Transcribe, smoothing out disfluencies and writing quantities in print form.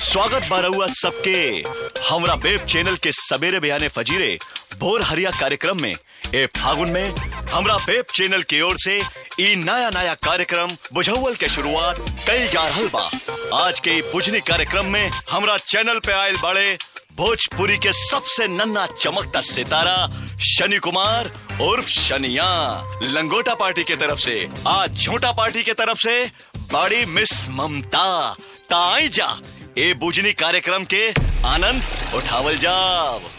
स्वागत बारहुआ सबके हमरा वेब चैनल के सवेरे बयाने फजीरे भोर हरिया कार्यक्रम में ए फागुन में हमरा वेब चैनल की ओर से ई नया कार्यक्रम बुझौल के शुरुआत कई जा रहल बा। आज के बुझनी कार्यक्रम में हमरा चैनल पे आयल बड़े भोजपुरी के सबसे नन्ना चमकता सितारा शनि कुमार उर्फ शनिया। लंगोटा पार्टी के तरफ से आज झोटा पार्टी के तरफ से बड़ी मिस ममता। ताई जा ए बुझनी कार्यक्रम के आनंद उठावल जाव।